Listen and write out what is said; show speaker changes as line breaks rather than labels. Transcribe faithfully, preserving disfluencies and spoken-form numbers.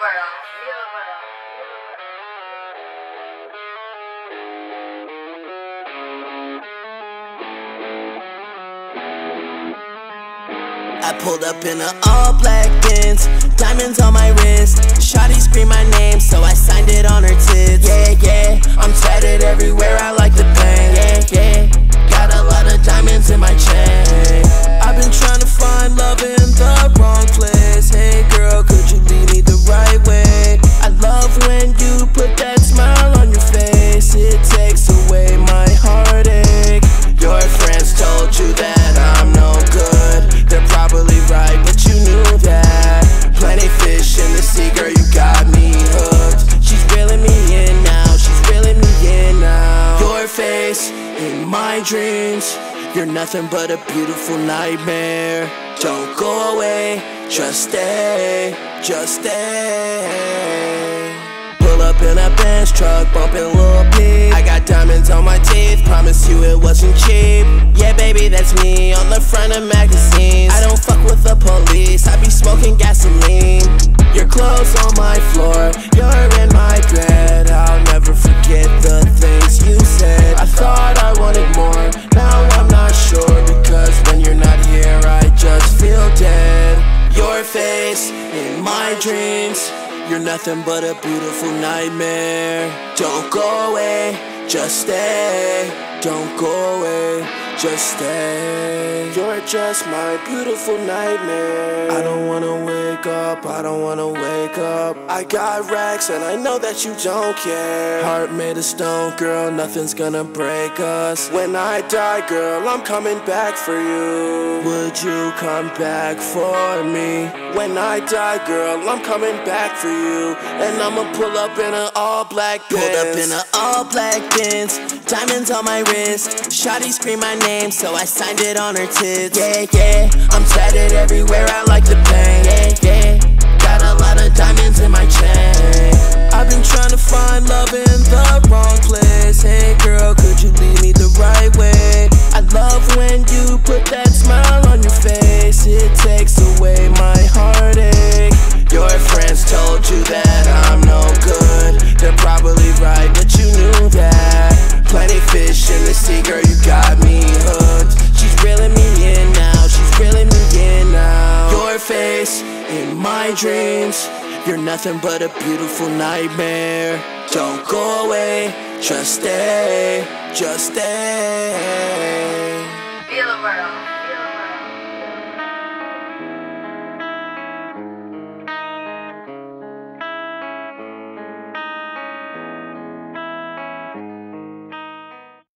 Roberto. Villa Roberto.
I pulled up in an all-black Benz, diamonds on my wrist. Shawty screamed my name, so I signed it on her tits. Yeah, yeah, I'm tatted everywhere, I like the pain. Yeah, yeah, got a lot of diamonds in my chain. I've been trying to find love in the wrong place. Hey girl, could you lead me the right way? I love when you put that smile on your face. It takes away my heartache. Your friends told you that I'm no good. They're probably right, but you knew that. Plenty fish in the sea, girl, you got me hooked. She's reeling me in now, she's reeling me in now. Your face in my dreams, you're nothing but a beautiful nightmare. Don't go away, just stay, just stay. Pull up in a Benz truck, bumpin' Lil Peep. I got diamonds on my teeth, promise you it wasn't cheap. Yeah, baby, that's me on the front of magazines. I don't fuck with the police, I be smoking gasoline. Your clothes on my floor, you're in my bed. I'll never forget the things you said. I thought I wanted more, now I'm not sure. Because when you're not here, I just feel dead. Your face in my dreams, you're nothing but a beautiful nightmare. Don't go away, just stay. Don't go away, just stay. You're just my beautiful nightmare. I don't wanna wake up, I don't wanna wake up. I got racks and I know that you don't care. Heart made of stone, girl, nothing's gonna break us. When I die, girl, I'm coming back for you. Would you come back for me? When I die, girl, I'm coming back for you. And I'ma pull up in an all-black Benz. Pulled up in an all-black Benz, diamonds on my wrist. Shawty screamed my name, so I signed it on her tits. Yeah, yeah, I'm tatted everywhere, I like the pain. Yeah, yeah, got a lot of diamonds in my chain. I've been trying to find love in the wrong place. Hey girl, could you lead me the right way? I love when you put that smile on your face. It takes away my heartache. Your friends told you that I'm no good. They're probably right, but you knew that. Plenty fish in the sea, girl, you got me hooked. She's reeling me in now, she's reeling me in now. Your face in my dreams, you're nothing but a beautiful nightmare. Don't go away, just stay, just stay.
Villa Roberto.